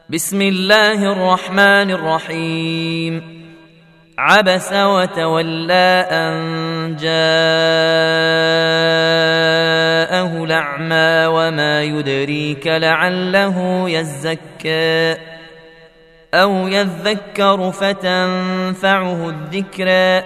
بسم الله الرحمن الرحيم. عبس وتولى أن جاءه الأعمى وما يدريك لعله يزكى أو يذكر فتنفعه الذكرى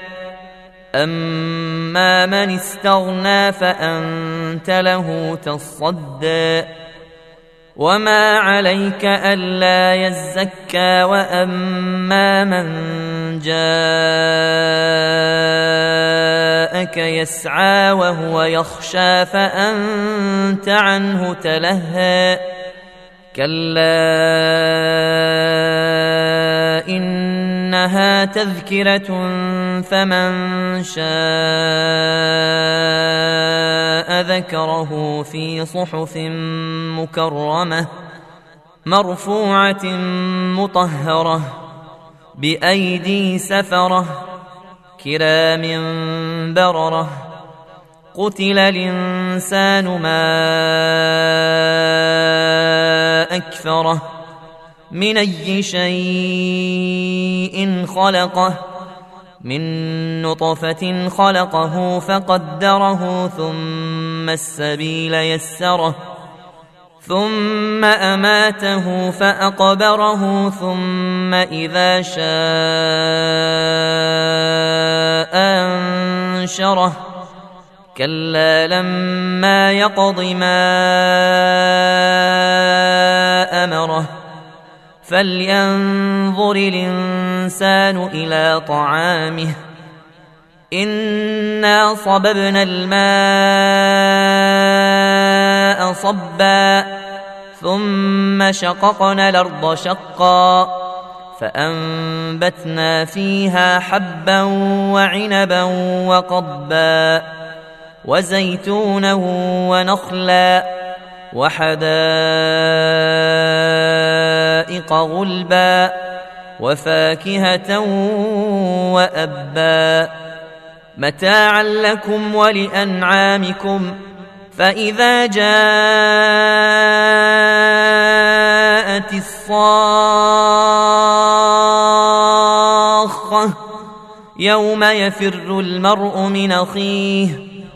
أما من استغنى فأنت له تصدى وما عليك ألا يزكى وأما من جاءك يسعى وهو يخشى فأنت عنه تلهى كلا إنها تذكرة فمن شاء ذكره في صحف مكرمة مرفوعة مطهرة بأيدي سفرة كرام بررة قتل الإنسان ما أكفره من أي شيء خلقه من نطفة خلقه فقدره ثم السبيل يسره ثم أماته فأقبره ثم إذا شاء أنشره كلا لما يقض ما أمره فلينظر الإنسان إلى طعامه إنا صببنا الماء صبا ثم شققنا الأرض شقا فأنبتنا فيها حبا وعنبا وقضبا وزيتونا ونخلا وحدائق غلبا وفاكهة وأبا متاعا لكم ولأنعامكم فإذا جاءت الصاخة يوم يفر المرء من أخيه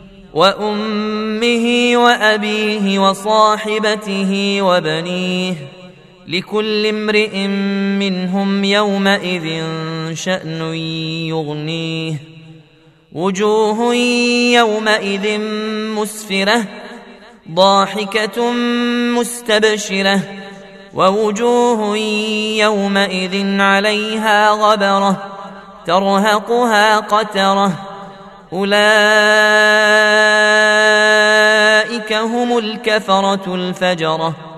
وأمه وأبيه وصاحبته وبنيه لكل امرئ منهم يومئذ شأن يغنيه وجوه يومئذ مسفرة ضاحكة مستبشرة ووجوه يومئذ عليها غبرة ترهقها قترة أولئك هم الكفرة الفجرة